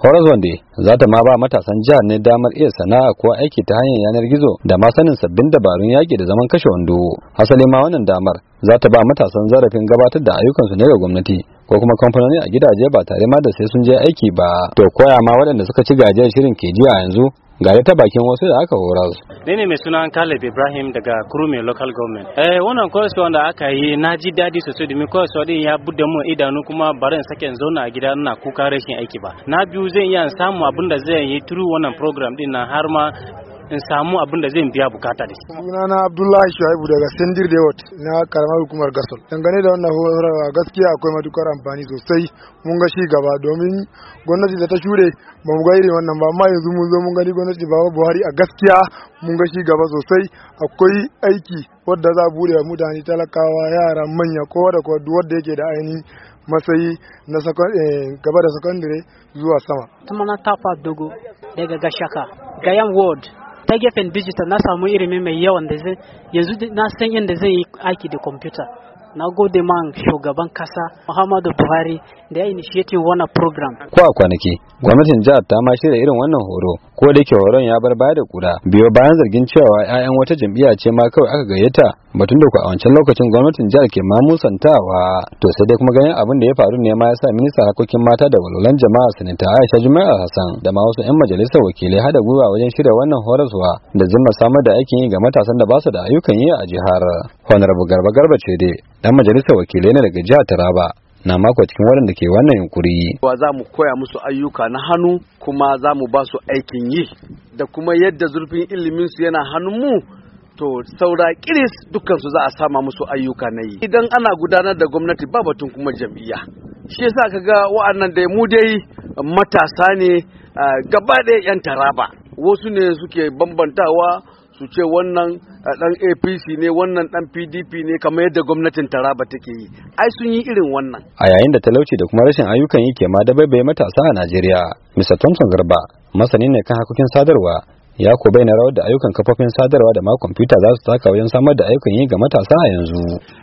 Horizon Day za ta ma ba matasan jihar ne damar iya sana'a ko aiki ta hanyar yanar gizo da ma sanin sabbin dabarun yaƙi da zaman kashe wando. Hasali ma wannan damar za ta ba matasan zarafin gabatar da ayyukansu ne ga gwamnati ko kuma kamfanoni a gidaje ba tare ma da sai sun je aiki ba. To koya ma waɗanda suka ci gajiyar shirin ke ji a yanzu ga ta bakin wasu da aka horar. Ni ne mai suna Caleb Ibrahim daga Kurume Local Government. Wannan koyarwa da aka yi na ji daɗi sosai domin koyarwa din ya bude mu idanu kuma bari in sake zauna a gida ina kuka rashin aiki ba. Na biyu zan iya samu abin da zai yi through wannan program din na har ma in samu abin da zai biya bukata da shi. Sunana Abdullahi Shuaibu daga Sendir Dewot na karamar hukumar Gasol. Dangane da wannan horarwa gaskiya akwai matukar amfani sosai, mun ga shi gaba domin gwamnati da ta shure ba mu ga irin wannan ba, amma yanzu mun zo mun gani gwamnati Baba Buhari a gaskiya mun ga shi gaba sosai. Akwai aiki wadda za a bude wa mutane talakawa, yara, manya, kowa da kowa wanda yake da ainihin matsayi na gaba da sakandare zuwa sama. Tumana Tafa Dogo daga Gashaka, Gayan Ward. Ta gefen digital na samu ilimi mai yawan da yanzu na san yadda zai yi aiki da kwamfuta. Na gode man shugaban kasa Muhammadu Buhari da ya initiating wannan program. Ko a kwanaki gwamnatin jihar ta ma shirya irin wannan horo, ko da yake horon ya bar baya da kura biyo bayan zargin cewa 'ya'yan wata jam'iyya ce ma kawai aka gayyata, batun da ku a wancan lokacin gwamnatin jihar ke ma musantawa. To sai dai kuma ganin abin da ya faru ne ma ya sa ministan harkokin mata da walwalan jama'a Sanata Aisha Juma'a Hassan da ma wasu 'yan majalisar wakilai hada gwiwa wajen shirya wannan horaswa da zimma samar da aikin yi ga matasan da ba su da ayyukan yi a jihar. Honorable Garba ce dai dan majalisar wakilai ne daga jihar Taraba na mako cikin waɗanda ke wannan yunkuri. Za mu koya musu ayyuka na hannu kuma za mu ba su aikin yi da kuma yadda zurfin ilimin su yana hannun mu, to saura kiris dukkan su za a sama musu ayyuka na yi. Idan ana gudanar da gwamnati ba batun kuma jam'iyya. Shi yasa kaga wa'annan da mu dai matasa ne gaba ɗaya 'yan Taraba. Wasu ne suke bambantawa su ce wannan dan APC ne, wannan dan PDP ne, kamar yadda gwamnatin Taraba take yi. Ai sun yi irin wannan. A yayin da talauci da kuma rashin ayyukan yi ke ma da baibaye matasa a Najeriya, Mr. Thompson Garba masani ne kan harkokin sadarwa, ya ko bayyana rawar da ayyukan kafofin sadarwa da ma kwamfuta za su taka wajen samar da ayyukan yi ga matasa a yanzu.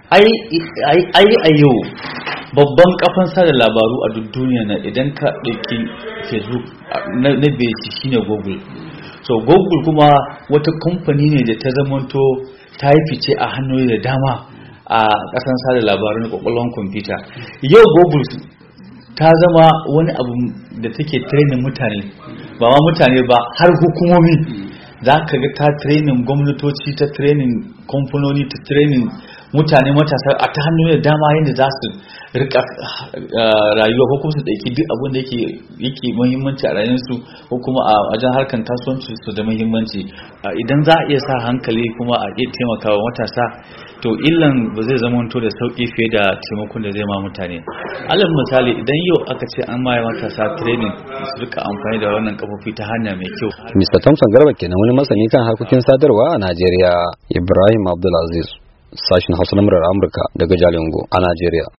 Ai yau babban kafan sada labaru a duk duniya na idan ka ɗauki Facebook na beci shine Google. So Google kuma wata kamfani ne da ta zamanto ta yi fice a hanyoyi da dama a kasan sada labaru na kwakwalwan kwamfuta. Yau Google ta zama wani abu da take training mutane, ba ma mutane ba har hukumomi. Za ka ga ta training gwamnatoci, ta training kamfanoni, ta training mutane matasa a ta hanyoyi da dama yadda za su rika rayuwa ko kuma su ɗauki duk abin da yake muhimmanci a rayuwarsu ko kuma a wajen harkar kasuwanci su da muhimmanci. Idan za a iya sa hankali kuma a iya taimakawa matasa, to illan ba zai zama to da sauki fiye da taimakon da zai ma mutane. Alal misali, idan yau aka ce an maye matasa training su rika amfani da wannan kafofi ta hanya mai kyau. Mr. Thompson Garba kenan wani masani kan harkokin sadarwa a Najeriya. Ibrahim Abdulaziz, sashin Hausa na Amurka daga Jalingo a Najeriya.